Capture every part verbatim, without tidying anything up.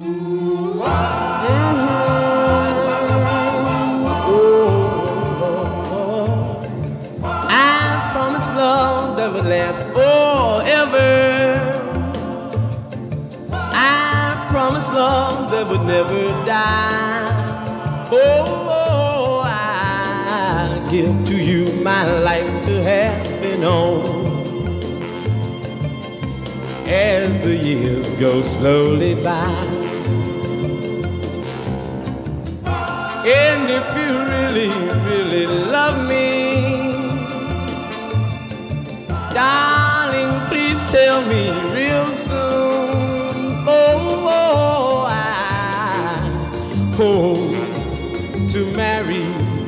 I promise love that will last forever. I promise love that would never die. Oh, I give to you my life to have been on. As the years go slowly by, and if you really, really love me, darling, please tell me real soon. Oh, oh I hope to marry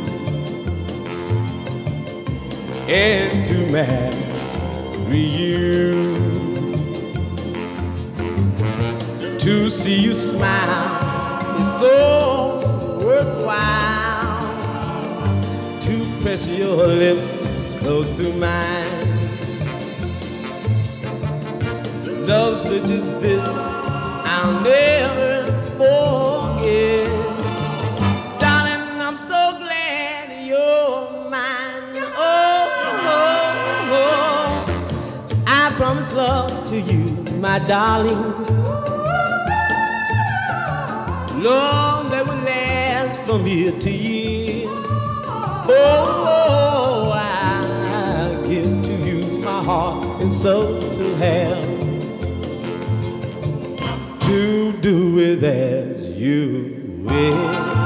and to marry you. To see you smile is so worthwhile. To press your lips close to mine. Love such as this I'll never forget. Darling, I'm so glad you're mine. Oh, oh, oh. I promise love to you, my darling. Love that will last from year to year. Oh, I give to you my heart and soul to have, to do with as you will.